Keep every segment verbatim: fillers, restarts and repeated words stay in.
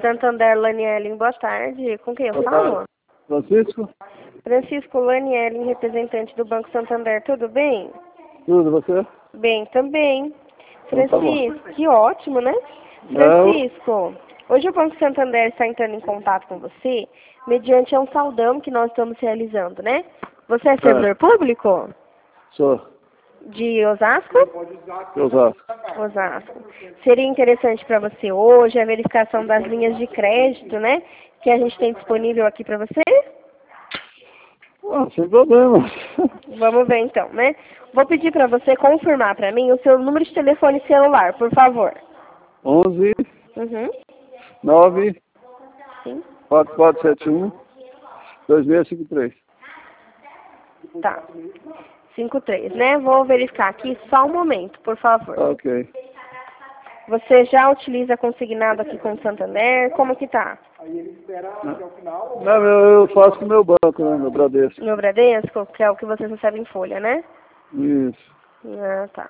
Santander, Lanielen, boa tarde. Com quem eu Boa falo? tarde. Francisco? Francisco Lanielen, representante do Banco Santander, tudo bem? Tudo, você? Bem também. Então tá bom. Francisco, que ótimo, né? Francisco, hoje o Banco Santander está entrando em contato com você mediante um saldão que nós estamos realizando, né? Você é servidor público? Sou. De Osasco? Osasco. Osasco. Seria interessante para você hoje a verificação das linhas de crédito, né? Que a gente tem disponível aqui para você? Ah, sem problema. Vamos ver então, né? Vou pedir para você confirmar para mim o seu número de telefone celular, por favor. onze, Uhum. nove, Sim. quatro quatro sete um, dois seis cinco três. Tá. cinco três, né? Vou verificar aqui só um momento, por favor. Ok. Você já utiliza consignado aqui com o Santander? Como que tá? Não, eu, eu faço com o meu banco, né, meu Bradesco. No Bradesco, que é o que você recebe em folha, né? Isso. Ah, tá.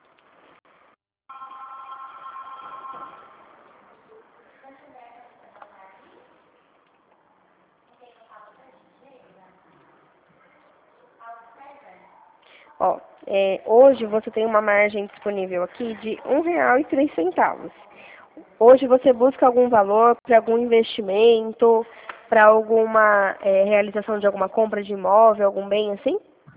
Ó, é, hoje você tem uma margem disponível aqui de um real e três centavos. Hoje você busca algum valor para algum investimento, para alguma é, realização de alguma compra de imóvel, algum bem assim?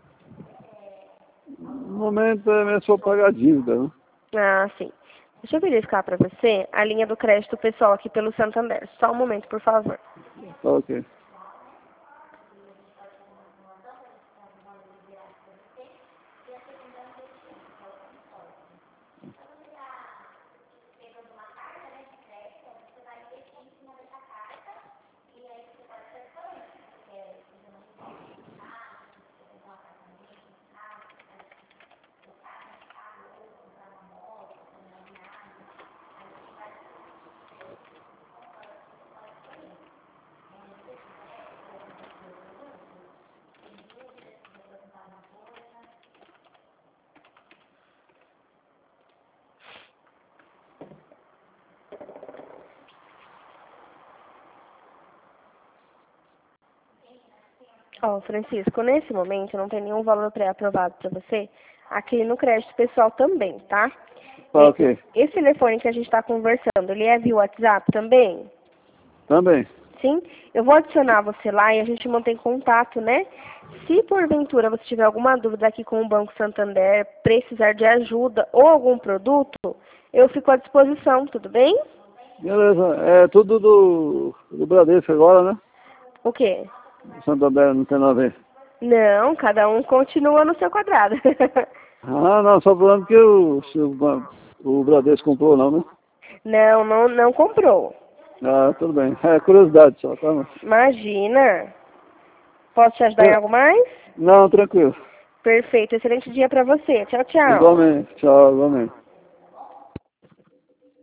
No momento é mesmo só pagar a dívida, né? Ah, sim. Deixa eu verificar para você a linha do crédito pessoal aqui pelo Santander. Só um momento, por favor. Ok. Ó, Francisco, nesse momento não tem nenhum valor pré-aprovado para você aqui no crédito pessoal também, tá? Tá, ok. Esse telefone que a gente está conversando, ele é via WhatsApp também? Também. Sim? Eu vou adicionar você lá e a gente mantém contato, né? Se porventura você tiver alguma dúvida aqui com o Banco Santander, precisar de ajuda ou algum produto, eu fico à disposição, tudo bem? Beleza. É tudo do, do Bradesco agora, né? O quê? O Santander não tem nada a ver. Não, cada um continua no seu quadrado. Ah, não, só falando que o, o, o Bradesco comprou não, né? Não, não, não comprou. Ah, tudo bem. É curiosidade só, tá? Mas... Imagina. Posso te ajudar em É, algo mais? não, tranquilo. Perfeito. Excelente dia para você. Tchau, tchau. Igualmente. Tchau, igualmente.